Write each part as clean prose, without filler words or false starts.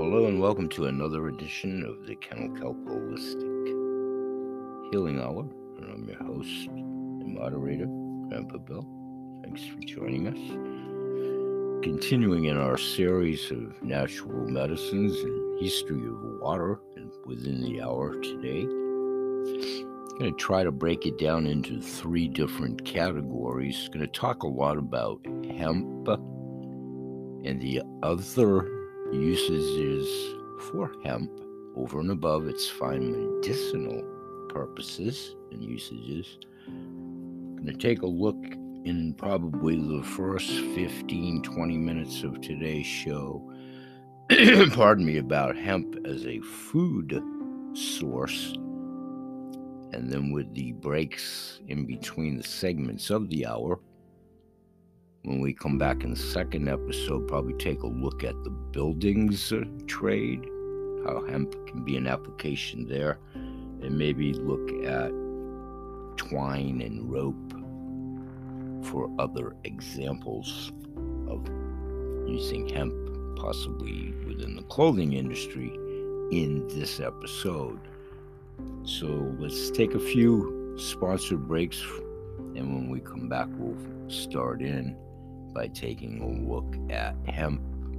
hello, and welcome to another edition of the Kennel Kelp Holistic Healing Hour. And I'm your host and moderator, Grandpa Bill. Thanks for joining us. Continuing in our series of natural medicines and history of water, and within the hour today, I'm going to try to break it down into three different categories. Going to talk a lot about hemp and the other usages for hemp over and above its fine medicinal purposes and usages. I'm going to take a look in probably the first 15-20 minutes of today's show pardon me, about hemp as a food source, and then with the breaks in between the segments of the hour, when we come back in the second episode, probably take a look at the buildings trade, how hemp can be an application there, and maybe look at twine and rope for other examples of using hemp, possibly within the clothing industry, in this episode. So let's take a few sponsored breaks, and when we come back, we'll start in by taking a look at hemp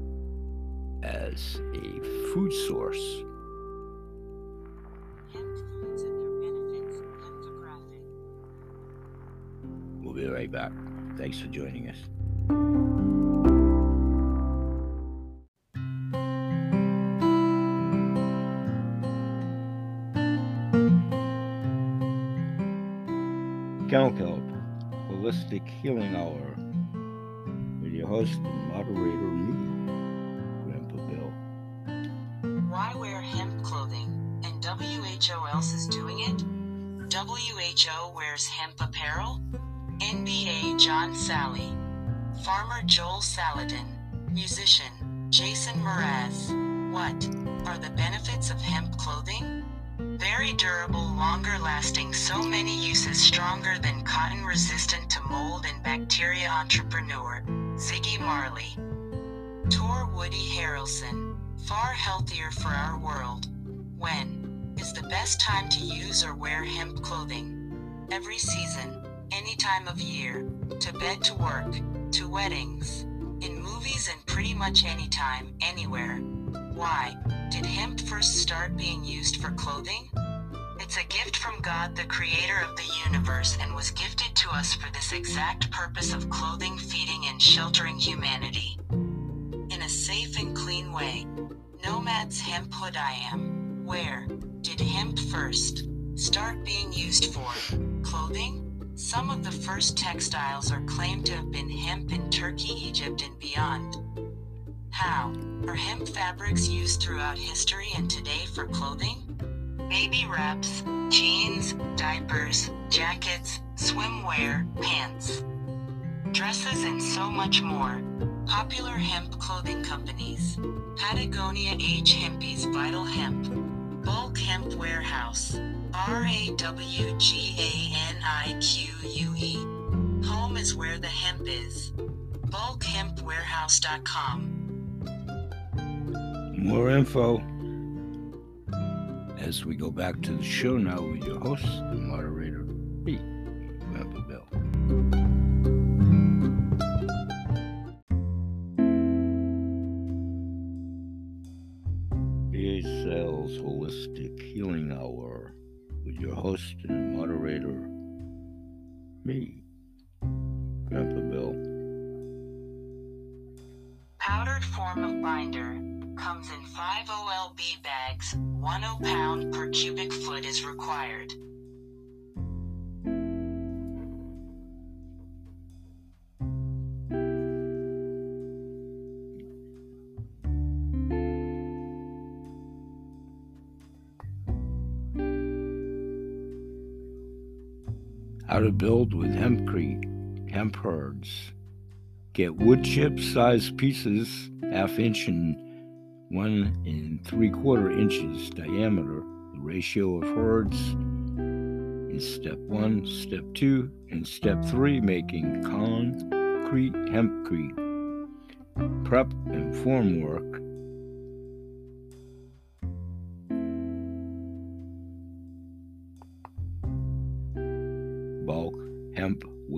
as a food source. Hemp foods and their benefits, hempographic. We'll be right back. Thanks for joining us. Kennel Kelp Holistic Healing Hour with your host and moderator, me, Grandpa Bill. Why wear hemp clothing and WHO else is doing it? WHO wears hemp apparel? NBA John Sally. Farmer Joel Saladin. Musician Jason Mraz. What are the benefits of hemp clothing? Very durable, longer lasting, so many uses, stronger than cotton, resistant to mold and bacteria. Entrepreneur Ziggy Marley. Tour Woody Harrelson. Far healthier for our world. When is the best time to use or wear hemp clothing? Every season, any time of year, to bed, to work, to weddings, in movies, and pretty much anytime, anywhere. Why did hemp first start being used for clothing? It's a gift from God, the creator of the universe, and was gifted to us for this exact purpose of clothing, feeding, and sheltering humanity. In a safe and clean way. Nomad's Hemp Hood I am. Where did hemp first start being used for clothing? Some of the first textiles are claimed to have been hemp in Turkey, Egypt, and beyond. How are hemp fabrics used throughout history and today for clothing? Baby wraps, jeans, diapers, jackets, swimwear, pants, dresses, and so much more. Popular hemp clothing companies: Patagonia, H. Hempy's Vital Hemp, Bulk Hemp Warehouse, RAWGANIQUE. Home is where the hemp is. BulkHempWarehouse.com. More info as we go back to the show now with your host and moderator, me, Grandpa Bill. BA Sales Holistic Healing Hour with your host and moderator, me, Grandpa Bill. Powdered form of binder. Comes in 5 OLB bags. 1 pound per cubic foot is required. How to build with hemp herds. Get wood chip sized pieces, 1/2 inch and 1 3/4 inches diameter. The ratio of herds in step 1, step 2, and step 3, making concrete hempcrete. Prep and form work.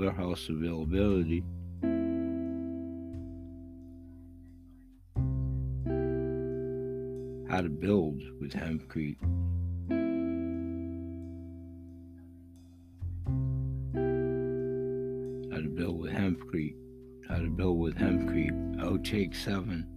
warehouse availability. How to build with hempcrete. How to build with hempcrete. How to build with hempcrete. Outtake 7.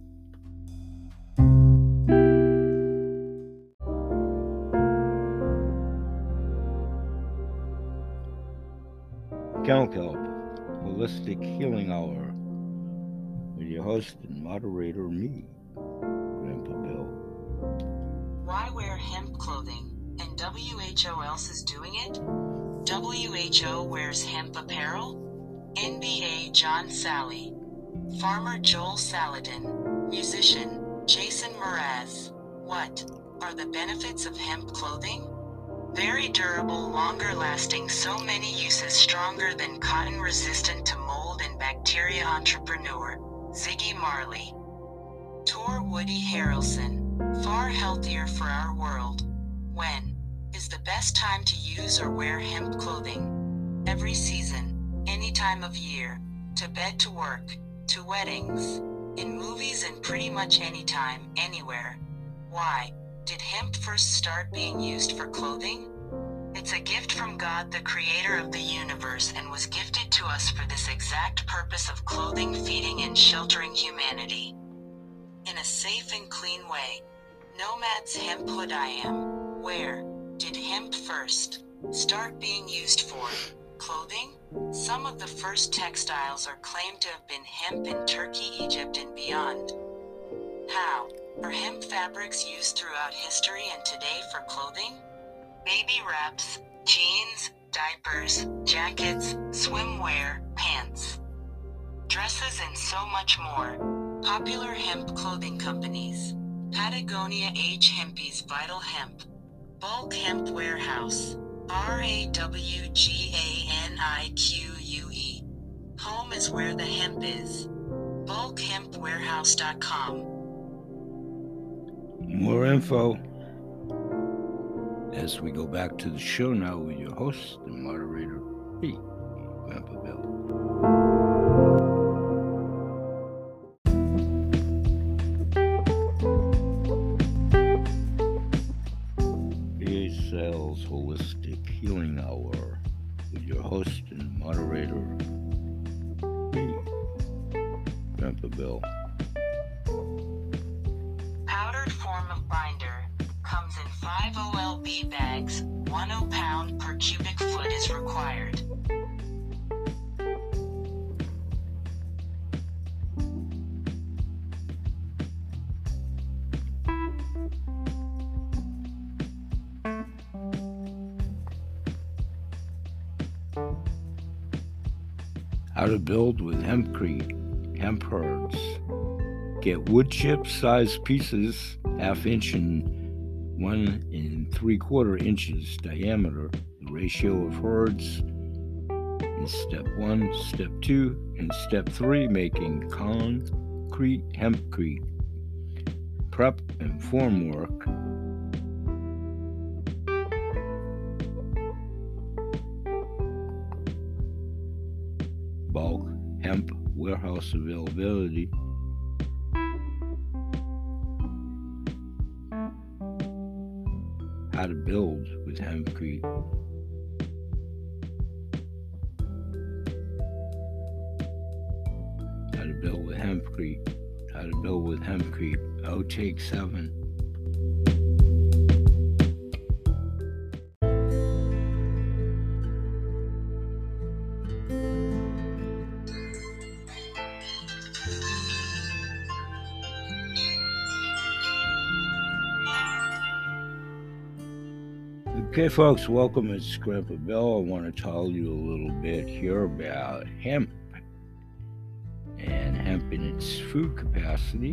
Kennel Kelp, Holistic Healing Hour, with your host and moderator, me, Grandpa Bill. Why wear hemp clothing, and WHO else is doing it? WHO wears hemp apparel? NBA John Sally. Farmer Joel Salatin. Musician Jason Mraz. What are the benefits of hemp clothing? Very durable, longer lasting, so many uses, stronger than cotton, resistant to mold and bacteria. Entrepreneur Ziggy Marley. Tour Woody Harrelson. Far healthier for our world. When is the best time to use or wear hemp clothing? Every season, any time of year, to bed, to work, to weddings, in movies, and pretty much anytime, anywhere. Why did hemp first start being used for clothing? It's a gift from God, the creator of the universe, and was gifted to us for this exact purpose of clothing, feeding, and sheltering humanity in a safe and clean way. Nomad's Hemp Hood I am. Where did hemp first start being used for clothing? Some of the first textiles are claimed to have been hemp in Turkey, Egypt, and beyond. How are hemp fabrics used throughout history and today for clothing? Baby wraps, jeans, diapers, jackets, swimwear, pants, dresses, and so much more. Popular hemp clothing companies: Patagonia, H. Hempy's Vital Hemp, Bulk Hemp Warehouse, RAWGANIQUE. Home is where the hemp is. BulkHempWarehouse.com. More info as we go back to the show now with your host and moderator, me, Grandpa Bill. PA Sales Holistic Healing Hour with your host and moderator, me, Grandpa Bill. Powdered form of binder comes in 5 OLB bags. 1 pound per cubic foot is required. How to build with hempcrete, hemp herds. Get wood chip sized pieces, 1/2 inch and 1 3/4 inches diameter. The ratio of herds in step 1, step 2, and step 3, making concrete hempcrete. Prep and form work. Bulk hemp warehouse availability. How to build with hempcrete. How to build with hempcrete. How to build with hempcrete. Outtake 7. Okay, folks, welcome. It's Grandpa Bill. I want to tell you a little bit here about hemp and hemp in its food capacity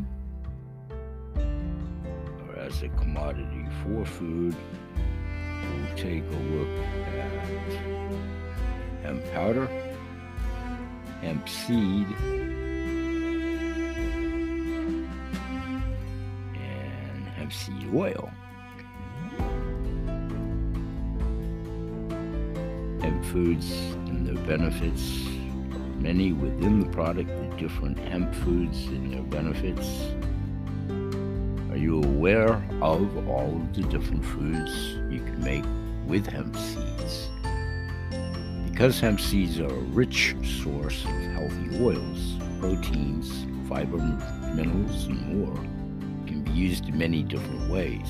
or as a commodity for food. We'll take a look at hemp powder, hemp seed, and hemp seed oil. Hemp foods in and their benefits. Many within the product, the different hemp foods and their benefits. Are you aware of all of the different foods you can make with hemp seeds? Because hemp seeds are a rich source of healthy oils, proteins, fiber, minerals, and more, can be used in many different ways.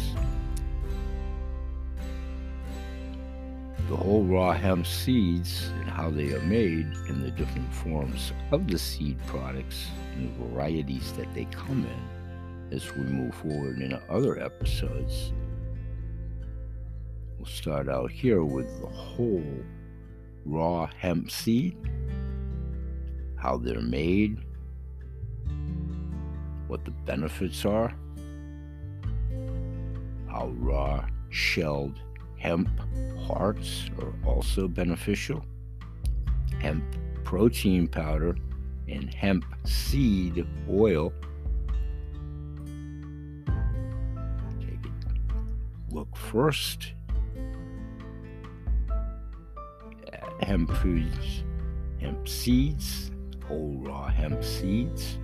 The whole raw hemp seeds and how they are made and the different forms of the seed products and the varieties that they come in as we move forward in other episodes. We'll start out here with the whole raw hemp seed, how they're made, what the benefits are, how raw shelled hemp hearts are also beneficial, hemp protein powder, and hemp seed oil. Take a look first at hemp foods, hemp seeds, whole raw hemp seeds.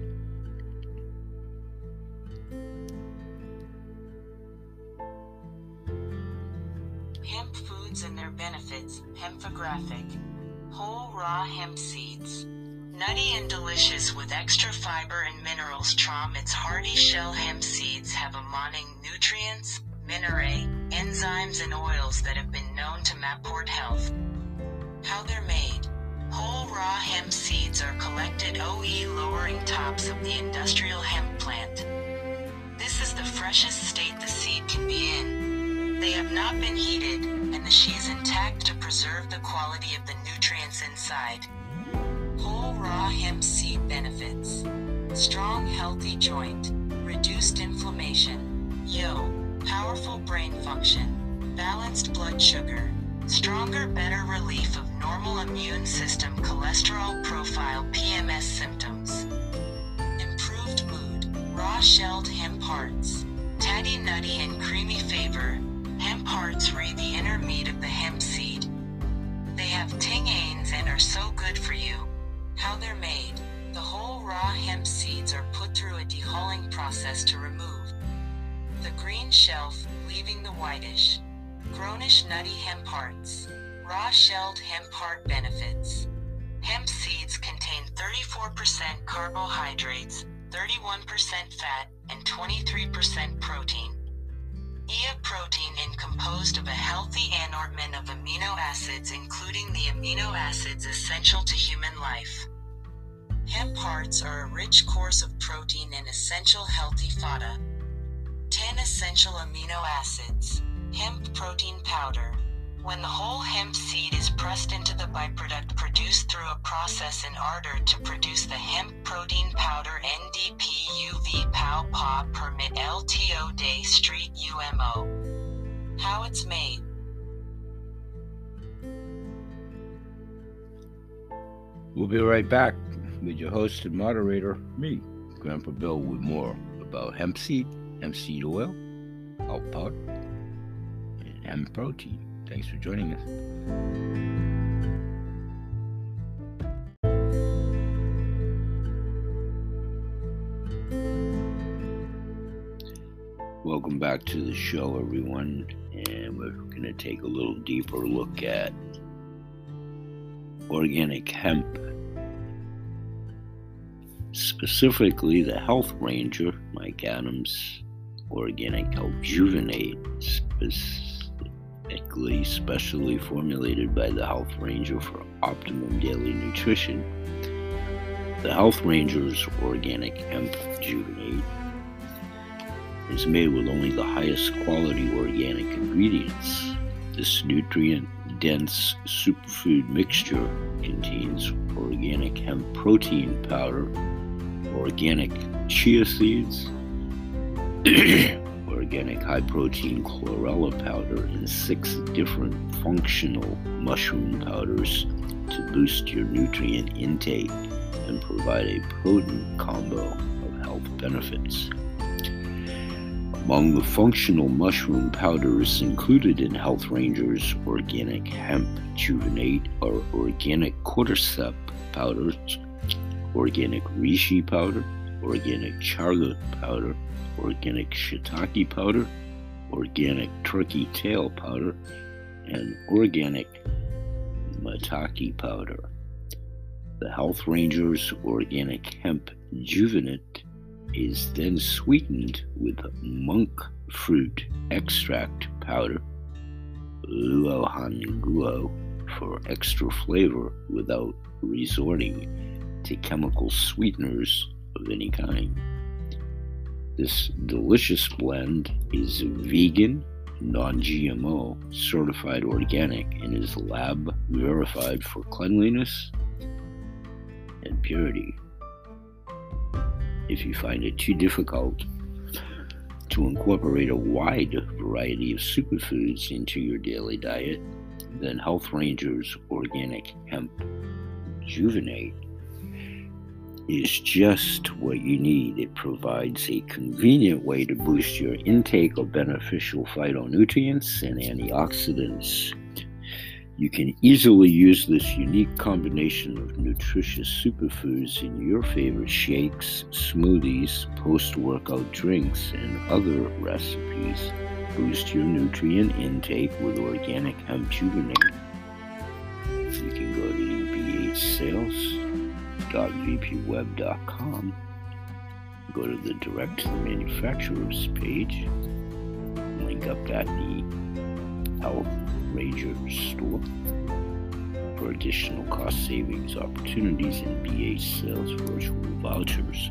Hemp foods and their benefits, hempographic. Whole raw hemp seeds. Nutty and delicious with extra fiber and minerals. Its hearty shell hemp seeds have ammoning nutrients, mineral, enzymes, and oils that have been known to support health. How they're made. Whole raw hemp seeds are collected lowering tops of the industrial hemp plant. This is the freshest state the seed can be in. They have not been heated, and the she is intact to preserve the quality of the nutrients inside. Whole raw hemp seed benefits. Strong, healthy joint. Reduced inflammation. Powerful brain function. Balanced blood sugar. Stronger, better relief of normal immune system cholesterol profile PMS symptoms. Improved mood. Raw shelled hemp hearts. Tatty, nutty, and creamy flavor. Hemp hearts read the inner meat of the hemp seed. They have tinganes and are so good for you. How they're made. The whole raw hemp seeds are put through a dehulling process to remove the green shelf, leaving the whitish, grownish nutty hemp hearts. Raw shelled hemp heart benefits. Hemp seeds contain 34% carbohydrates, 31% fat, and 23% protein. Protein is composed of a healthy assortment of amino acids, including the amino acids essential to human life. Hemp hearts are a rich course of protein and essential healthy fodder. 10 essential amino acids. Hemp protein powder. When the whole hemp seed is pressed into the byproduct produced through a process in order to produce the hemp protein powder NDP UV POW PA permit LTO day street UMO. How it's made. We'll be right back with your host and moderator, me, Grandpa Bill, with more about hemp seed oil, hemp powder, and hemp protein. Thanks for joining us. Welcome back to the show, everyone, and we're going to take a little deeper look at organic hemp, specifically the Health Ranger, Mike Adams Organic Health Juvenate, specially formulated by the Health Ranger for optimum daily nutrition. The Health Ranger's Organic Hemp Juvenate is made with only the highest quality organic ingredients. This nutrient-dense superfood mixture contains organic hemp protein powder, organic chia seeds, organic high-protein chlorella powder, and 6 different functional mushroom powders to boost your nutrient intake and provide a potent combo of health benefits. Among the functional mushroom powders included in Health Ranger's organic hemp juvenate are organic cordyceps powders, organic reishi powder, organic chaga powder, organic shiitake powder, organic turkey tail powder, and organic maitake powder. The Health Ranger's organic hemp juvenate is then sweetened with monk fruit extract powder, luohanguo, for extra flavor without resorting to chemical sweeteners of any kind. This delicious blend is vegan, non-GMO, certified organic, and is lab verified for cleanliness and purity. If you find it too difficult to incorporate a wide variety of superfoods into your daily diet, then Health Ranger's organic hemp juvenate is just what you need. It provides a convenient way to boost your intake of beneficial phytonutrients and antioxidants. You can easily use this unique combination of nutritious superfoods in your favorite shakes, smoothies, post-workout drinks, and other recipes. Boost your nutrient intake with organic hemp juvenate. You can go to ebhsales.vpweb.com, go to the Direct to the Manufacturers page, link up at the Health Ranger store for additional cost savings opportunities and BH Sales virtual vouchers.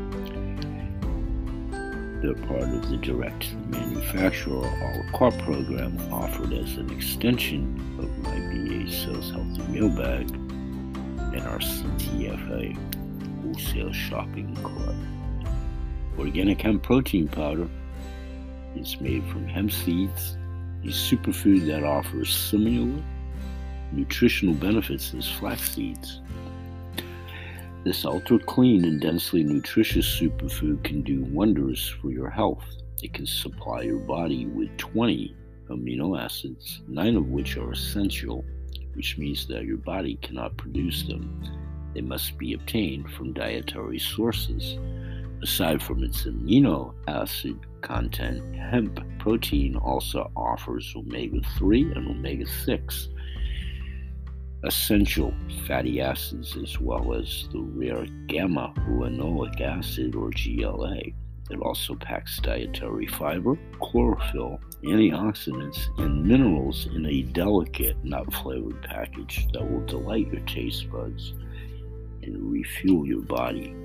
They're part of the Direct to the Manufacturer a la carte program offered as an extension of my BH Sales Healthy Meal Bag and our CTFA Wholesale Shopping Club. Organic hemp protein powder is made from hemp seeds, a superfood that offers similar nutritional benefits as flax seeds. This ultra-clean and densely nutritious superfood can do wonders for your health. It can supply your body with 20 amino acids, 9 of which are essential, which means that your body cannot produce them. They must be obtained from dietary sources. Aside from its amino acid content, hemp protein also offers omega-3 and omega-6 essential fatty acids, as well as the rare gamma-linoleic acid, or GLA. It also packs dietary fiber, chlorophyll, antioxidants, and minerals in a delicate, nut-flavored package that will delight your taste buds and refuel your body.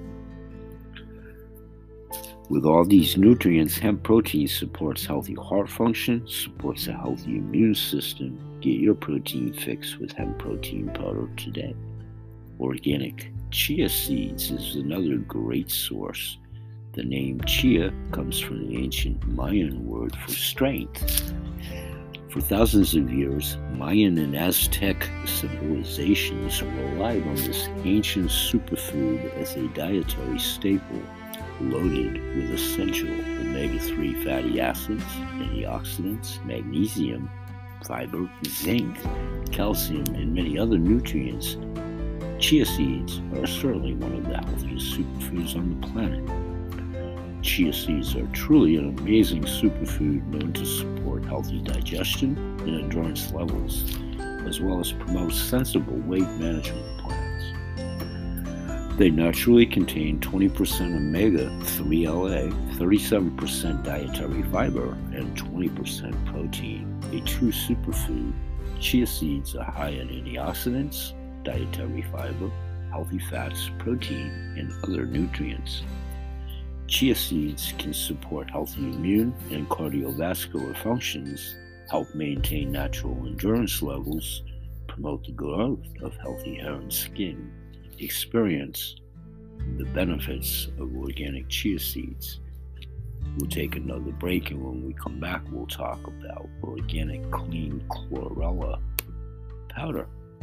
With all these nutrients, hemp protein supports healthy heart function, supports a healthy immune system. Get your protein fix with hemp protein powder today. Organic chia seeds is another great source. The name chia comes from the ancient Mayan word for strength. For thousands of years, Mayan and Aztec civilizations relied on this ancient superfood as a dietary staple, loaded with essential omega-3 fatty acids, antioxidants, magnesium, fiber, zinc, calcium, and many other nutrients. Chia seeds are certainly one of the healthiest superfoods on the planet. Chia seeds are truly an amazing superfood known to support healthy digestion and endurance levels, as well as promote sensible weight management plans. They naturally contain 20% omega-3LA, 37% dietary fiber, and 20% protein. A true superfood, chia seeds are high in antioxidants, dietary fiber, healthy fats, protein, and other nutrients. Chia seeds can support healthy immune and cardiovascular functions, help maintain natural endurance levels, promote the growth of healthy hair and skin. Experience the benefits of organic chia seeds. We'll take another break, and when we come back, we'll talk about organic clean chlorella powder.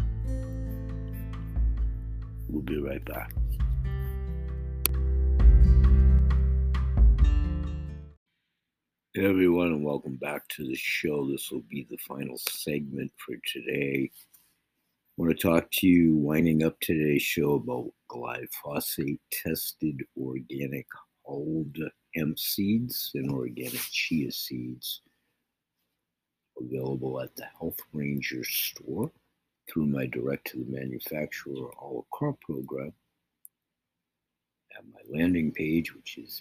We'll be right back. Hey everyone, and welcome back to the show. This will be the final segment for today. I want to talk to you, winding up today's show, about glyphosate-tested organic hulled hemp seeds and organic chia seeds available at the Health Ranger store through my direct-to-the-manufacturer a la carte program at my landing page, which is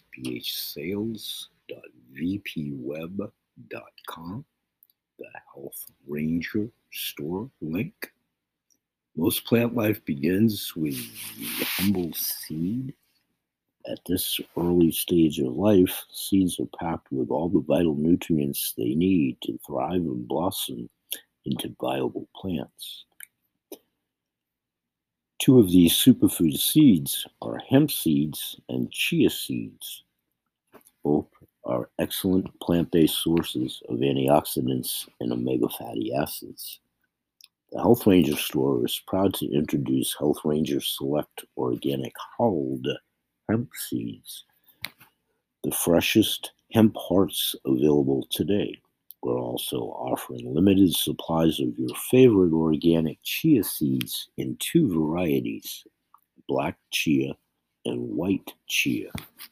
bhsales.vpweb.com, the Health Ranger store link. Most plant life begins with the humble seed. At this early stage of life, seeds are packed with all the vital nutrients they need to thrive and blossom into viable plants. Two of these superfood seeds are hemp seeds and chia seeds. Both are excellent plant-based sources of antioxidants and omega fatty acids. The Health Ranger store is proud to introduce Health Ranger Select Organic Hulled hemp seeds, the freshest hemp hearts available today. We're also offering limited supplies of your favorite organic chia seeds in two varieties, black chia and white chia.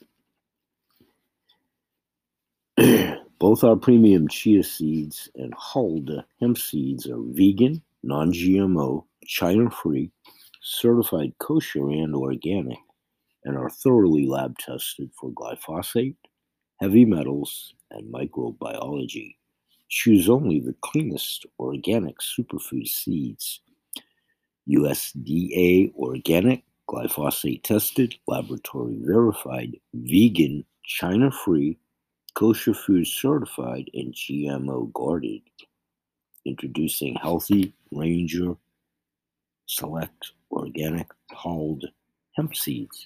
Both our premium chia seeds and hulled hemp seeds are vegan, non-GMO, China-free, certified kosher and organic, and are thoroughly lab tested for glyphosate, heavy metals, and microbiology. Choose only the cleanest organic superfood seeds. USDA organic, glyphosate tested, laboratory verified, vegan, China-free, kosher food certified, and GMO guarded. Introducing Healthy Ranger Select Organic Hulled hemp seeds.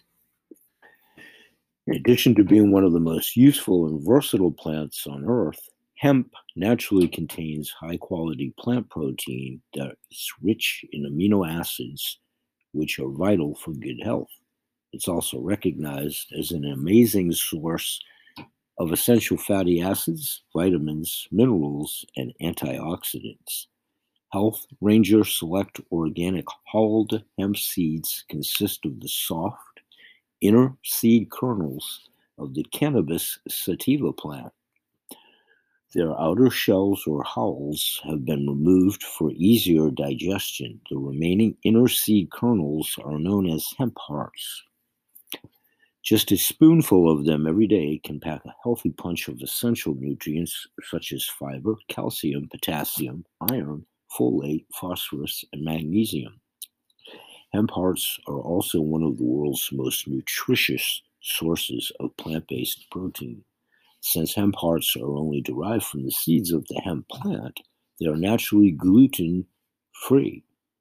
In addition to being one of the most useful and versatile plants on Earth, hemp naturally contains high-quality plant protein that is rich in amino acids, which are vital for good health. It's also recognized as an amazing source of essential fatty acids, vitamins, minerals, and antioxidants. Health Ranger Select Organic Hulled hemp seeds consist of the soft, inner seed kernels of the cannabis sativa plant. Their outer shells or hulls have been removed for easier digestion. The remaining inner seed kernels are known as hemp hearts. Just a spoonful of them every day can pack a healthy punch of essential nutrients such as fiber, calcium, potassium, iron, folate, phosphorus, and magnesium. Hemp hearts are also one of the world's most nutritious sources of plant-based protein. Since hemp hearts are only derived from the seeds of the hemp plant, they are naturally gluten-free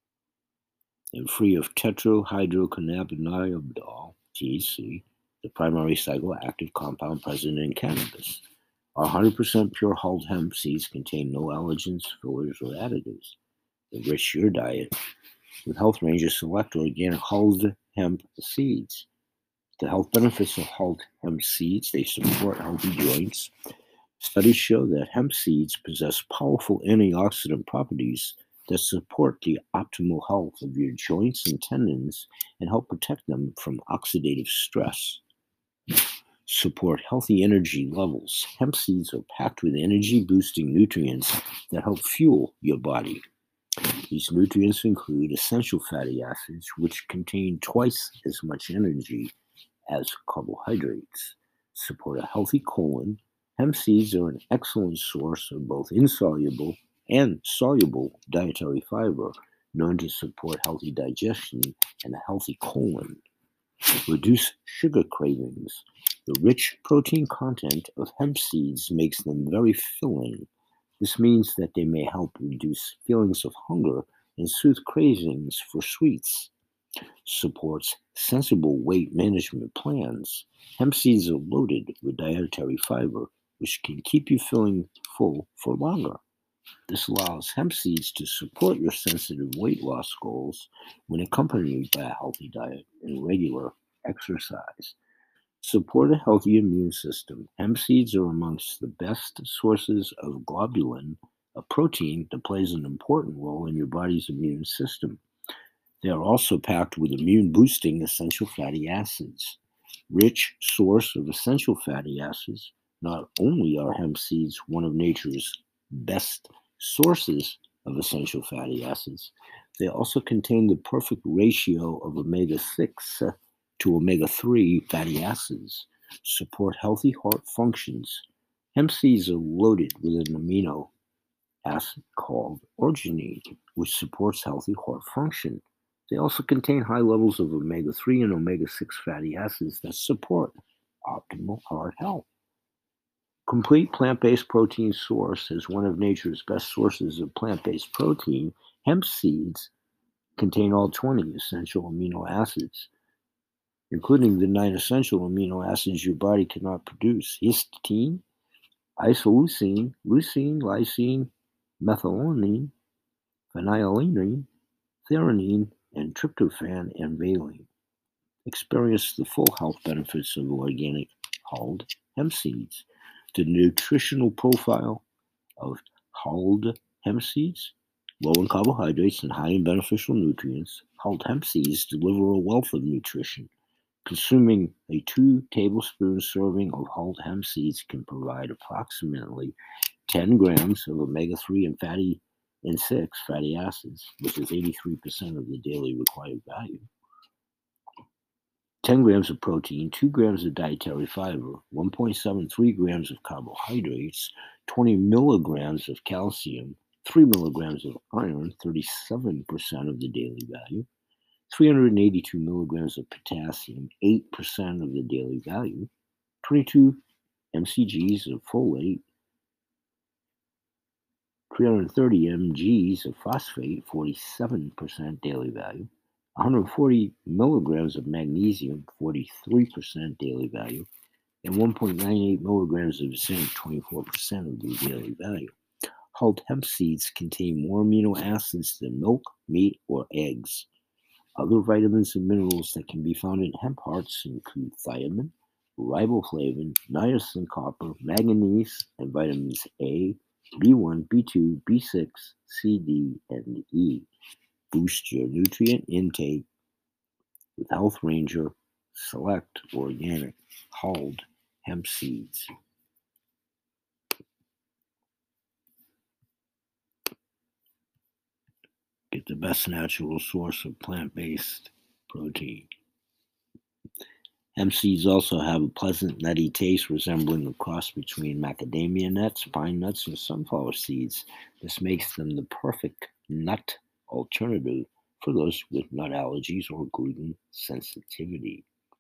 and free of tetrahydrocannabinol, THC, the primary psychoactive compound present in cannabis. Our 100% pure hulled hemp seeds contain no allergens, fillers, or additives. Enrich your diet with Health Ranger Select Organic Hulled Hemp Seeds. The health benefits of hulled hemp seeds: they support healthy joints. Studies show that hemp seeds possess powerful antioxidant properties that support the optimal health of your joints and tendons and help protect them from oxidative stress. Support healthy energy levels. Hemp seeds are packed with energy-boosting nutrients that help fuel your body. These nutrients include essential fatty acids, which contain twice as much energy as carbohydrates. Support a healthy colon. Hemp seeds are an excellent source of both insoluble and soluble dietary fiber, known to support healthy digestion and a healthy colon. Reduce sugar cravings. The rich protein content of hemp seeds makes them very filling. This means that they may help reduce feelings of hunger and soothe cravings for sweets. Supports sensible weight management plans. Hemp seeds are loaded with dietary fiber, which can keep you feeling full for longer. This allows hemp seeds to support your sensitive weight loss goals when accompanied by a healthy diet and regular exercise. Support a healthy immune system. Hemp seeds are amongst the best sources of globulin, a protein that plays an important role in your body's immune system. They are also packed with immune-boosting essential fatty acids. Rich source of essential fatty acids, not only are hemp seeds one of nature's best sources of essential fatty acids, they also contain the perfect ratio of omega-6 to omega-3 fatty acids, support healthy heart functions. Hemp seeds are loaded with an amino acid called arginine, which supports healthy heart function. They also contain high levels of omega-3 and omega-6 fatty acids that support optimal heart health. Complete plant-based protein source is one of nature's best sources of plant-based protein. Hemp seeds contain all 20 essential amino acids, including the 9 essential amino acids your body cannot produce: histidine, isoleucine, leucine, lysine, methionine, phenylalanine, threonine, and tryptophan and valine. Experience the full health benefits of organic hulled hemp seeds. The nutritional profile of hulled hemp seeds: low in carbohydrates and high in beneficial nutrients. Hulled hemp seeds deliver a wealth of nutrition. Consuming a 2 tablespoon serving of hulled hemp seeds can provide approximately 10 grams of omega-3 and 6 fatty acids, which is 83% of the daily required value. 10 grams of protein, 2 grams of dietary fiber, 1.73 grams of carbohydrates, 20 milligrams of calcium, 3 milligrams of iron, 37% of the daily value, 382 milligrams of potassium, 8% of the daily value, 22 mcgs of folate, 330 mgs of phosphate, 47% daily value, 140 milligrams of magnesium, 43% daily value, and 1.98 milligrams of zinc, 24% of the daily value. Hulled hemp seeds contain more amino acids than milk, meat, or eggs. Other vitamins and minerals that can be found in hemp hearts include thiamine, riboflavin, niacin, copper, manganese, and vitamins A, B1, B2, B6, C, D, and E. Boost your nutrient intake with Health Ranger Select Organic Hulled Hemp Seeds. Get the best natural source of plant-based protein. Hemp seeds also have a pleasant nutty taste resembling a cross between macadamia nuts, pine nuts, and sunflower seeds. This makes them the perfect nut alternative for those with nut allergies or gluten sensitivity.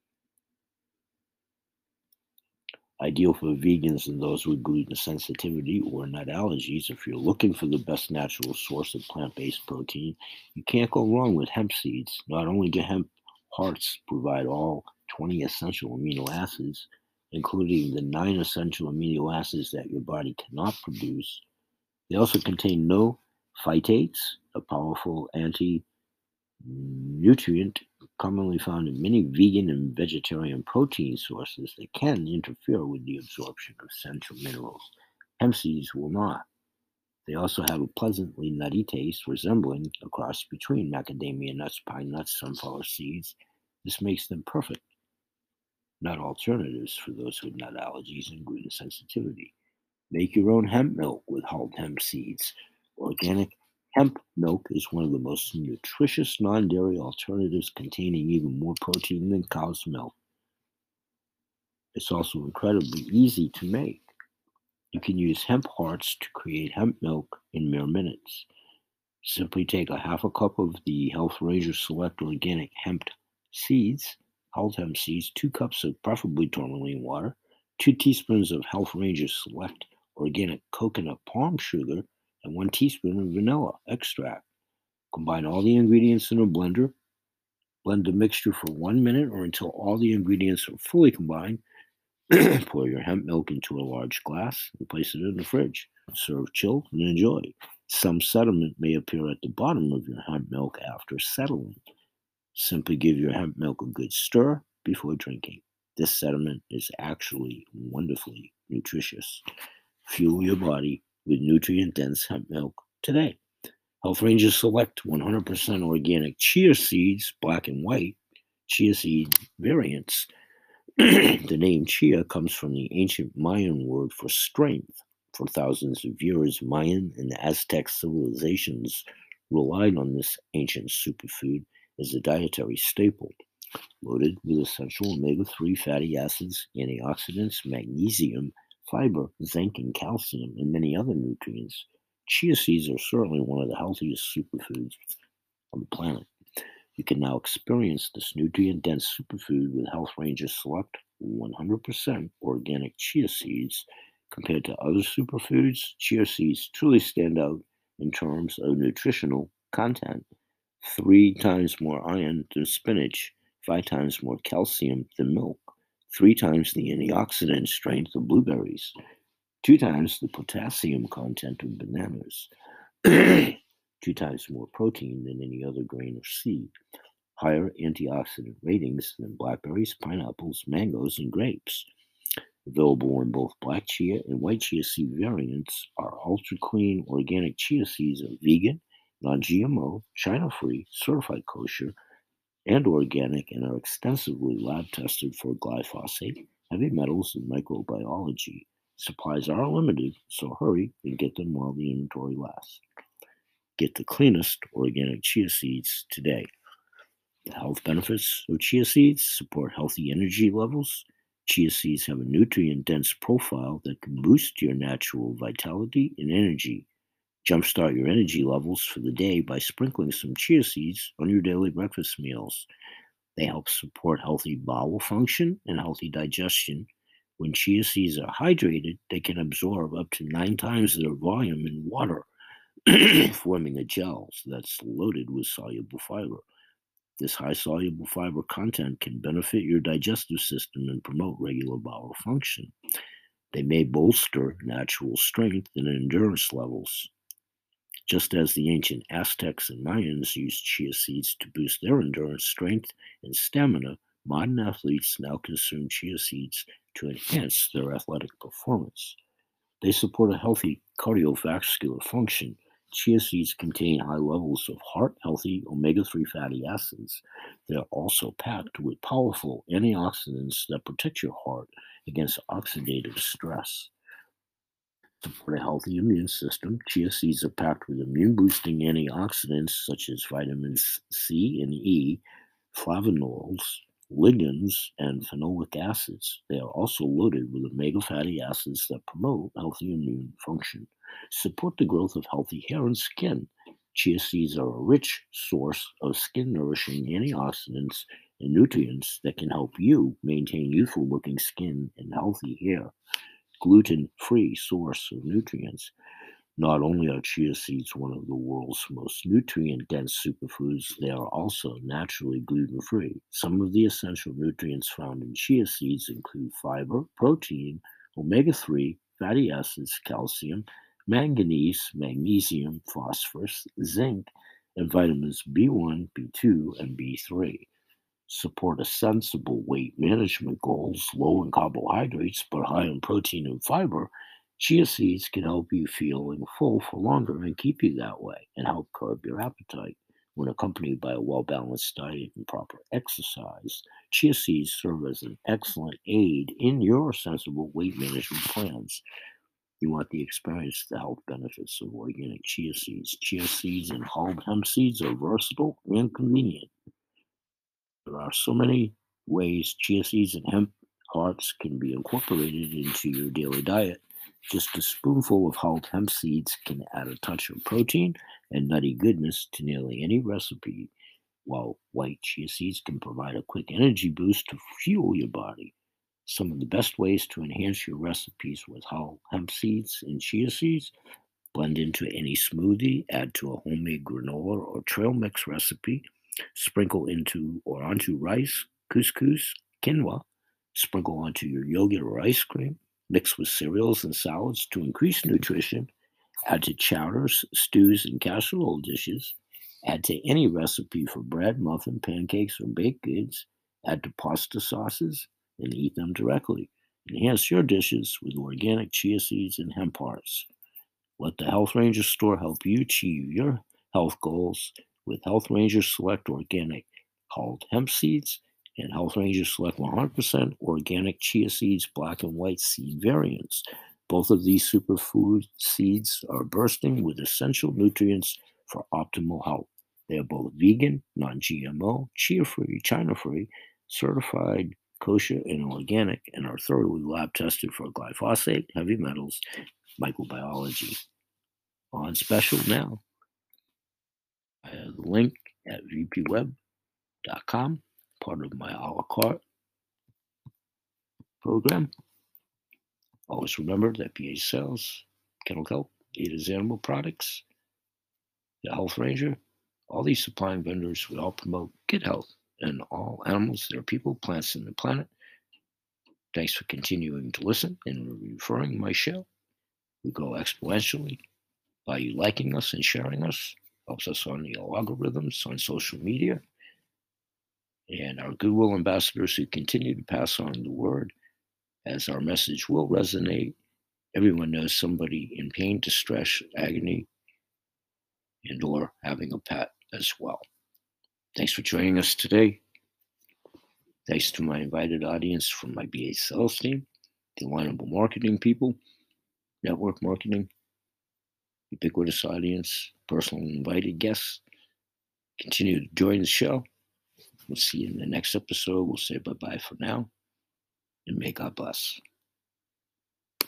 Ideal for vegans and those with gluten sensitivity or nut allergies. If you're looking for the best natural source of plant-based protein, you can't go wrong with hemp seeds. Not only do hemp hearts provide all 20 essential amino acids, including the 9 essential amino acids that your body cannot produce, they also contain no phytates, a powerful anti-nutrient commonly found in many vegan and vegetarian protein sources that can interfere with the absorption of essential minerals. Hemp seeds will not. They also have a pleasantly nutty taste resembling a cross between macadamia nuts, pine nuts, sunflower seeds. This makes them perfect nut alternatives for those with nut allergies and gluten sensitivity. Make your own hemp milk with hulled hemp seeds. Organic hemp milk is one of the most nutritious non-dairy alternatives, containing even more protein than cow's milk. It's also incredibly easy to make. You can use hemp hearts to create hemp milk in mere minutes. Simply take a half a cup of the Health Ranger Select Organic Hemp seeds, hulled hemp seeds, 2 cups of preferably tourmaline water, 2 teaspoons of Health Ranger Select Organic Coconut Palm Sugar, and 1 teaspoon of vanilla extract. Combine all the ingredients in a blender. Blend the mixture for 1 minute or until all the ingredients are fully combined. Pour your hemp milk into a large glass and place it in the fridge. Serve chilled and enjoy. Some sediment may appear at the bottom of your hemp milk after settling. Simply give your hemp milk a good stir before drinking. This sediment is actually wonderfully nutritious. Fuel your body with nutrient-dense hemp milk today. Health Rangers select 100% organic chia seeds, black and white chia seed variants. The name chia comes from the ancient Mayan word for strength. For thousands of years, Mayan and Aztec civilizations relied on this ancient superfood as a dietary staple. Loaded with essential omega-3 fatty acids, antioxidants, magnesium, fiber, zinc, and calcium, and many other nutrients, chia seeds are certainly one of the healthiest superfoods on the planet. You can now experience this nutrient-dense superfood with Health Rangers Select 100% organic chia seeds. Compared to other superfoods, chia seeds truly stand out in terms of nutritional content. 3 times more iron than spinach, 5 times more calcium than milk, 3 times the antioxidant strength of blueberries, 2 times the potassium content of bananas, 2 times more protein than any other grain or seed, higher antioxidant ratings than blackberries, pineapples, mangoes, and grapes. Available in both black chia and white chia seed variants, our ultra clean organic chia seeds are vegan, non-GMO, China-free, certified kosher, and organic, and are extensively lab tested for glyphosate, heavy metals, and microbiology. Supplies are limited, so hurry and get them while the inventory lasts. Get the cleanest organic chia seeds today. The health benefits of chia seeds support healthy energy levels. Chia seeds have a nutrient-dense profile that can boost your natural vitality and energy. Jumpstart your energy levels for the day by sprinkling some chia seeds on your daily breakfast meals. They help support healthy bowel function and healthy digestion. When chia seeds are hydrated, they can absorb up to 9 times their volume in water, forming a gel that's loaded with soluble fiber. This high soluble fiber content can benefit your digestive system and promote regular bowel function. They may bolster natural strength and endurance levels. Just as the ancient Aztecs and Mayans used chia seeds to boost their endurance, strength, and stamina, modern athletes now consume chia seeds to enhance their athletic performance. They support a healthy cardiovascular function. Chia seeds contain high levels of heart-healthy omega-3 fatty acids. They're also packed with powerful antioxidants that protect your heart against oxidative stress. To support a healthy immune system, chia seeds are packed with immune-boosting antioxidants such as vitamins C and E, flavonoids, ligands, and phenolic acids. They are also loaded with omega fatty acids that promote healthy immune function. Support the growth of healthy hair and skin. Chia seeds are a rich source of skin nourishing antioxidants and nutrients that can help you maintain youthful looking skin and healthy hair. Gluten-free source of nutrients. Not only are chia seeds one of the world's most nutrient-dense superfoods, they are also naturally gluten-free. Some of the essential nutrients found in chia seeds include fiber, protein, omega-3, fatty acids, calcium, manganese, magnesium, phosphorus, zinc, and vitamins B1, B2, and B3. Support a sensible weight management goals, low in carbohydrates but high in protein and fiber. Chia seeds can help you feeling full for longer and keep you that way, and help curb your appetite. When accompanied by a well-balanced diet and proper exercise, chia seeds serve as an excellent aid in your sensible weight management plans. You want the experience, the health benefits of organic chia seeds. Chia seeds and hulled hemp seeds are versatile and convenient. There are so many ways chia seeds and hemp hearts can be incorporated into your daily diet. Just a spoonful of hulled hemp seeds can add a touch of protein and nutty goodness to nearly any recipe, while white chia seeds can provide a quick energy boost to fuel your body. Some of the best ways to enhance your recipes with hulled hemp seeds and chia seeds: blend into any smoothie, add to a homemade granola or trail mix recipe, sprinkle into or onto rice, couscous, quinoa, sprinkle onto your yogurt or ice cream, mix with cereals and salads to increase nutrition, add to chowders, stews, and casserole dishes, add to any recipe for bread, muffin, pancakes, or baked goods, add to pasta sauces, and eat them directly. Enhance your dishes with organic chia seeds and hemp hearts. Let the Health Ranger store help you achieve your health goals with Health Ranger Select Organic called hemp seeds and Health Ranger Select 100% organic chia seeds, black and white seed variants. Both of these superfood seeds are bursting with essential nutrients for optimal health. They are both vegan, non GMO, chia free, China free, certified kosher and organic, and are thoroughly lab tested for glyphosate, heavy metals, microbiology. On special now, I have the link at vpweb.com, part of my a la carte program. Always remember that BA sells kennel kelp, Ada's animal products, the Health Ranger. All these supplying vendors, we all promote good health in all animals that are people, plants, and the planet. Thanks for continuing to listen and referring my show. We grow exponentially by you liking us and sharing us. Helps us on the algorithms on social media. And our goodwill ambassadors who continue to pass on the word as our message will resonate. Everyone knows somebody in pain, distress, agony, and or having a pet as well. Thanks for joining us today. Thanks to my invited audience from my BA sales team, the alignable marketing people, network marketing, ubiquitous audience, personal invited guests. Continue to join the show. We'll see you in the next episode. We'll say bye-bye for now, and may God bless.